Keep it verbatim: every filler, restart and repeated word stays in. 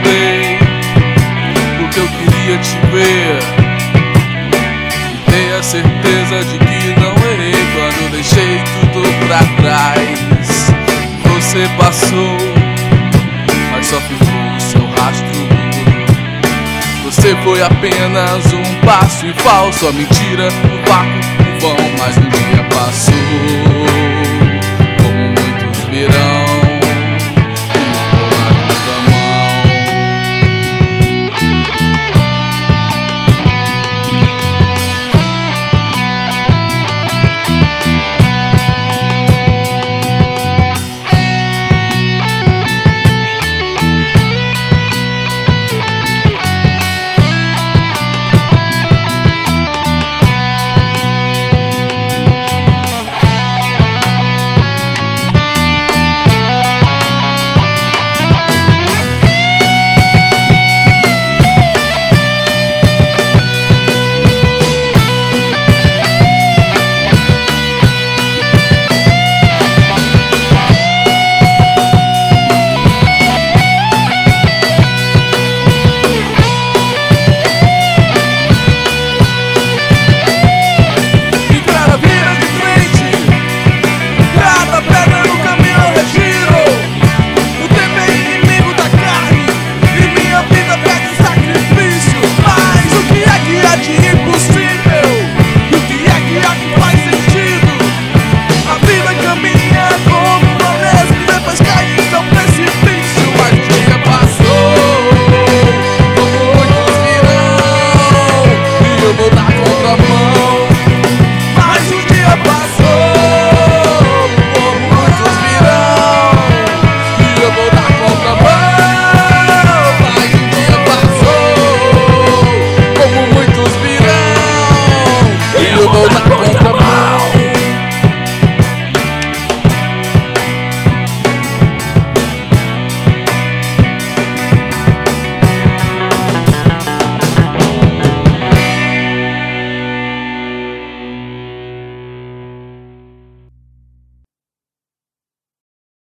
voltei, porque eu queria te ver e ter a certeza de que não errei quando eu deixei tudo pra trás. Você passou, mas só ficou o seu rastro. Você foi apenas um passo em falso, a mentira, um vácuo, um vão, mas um dia passou.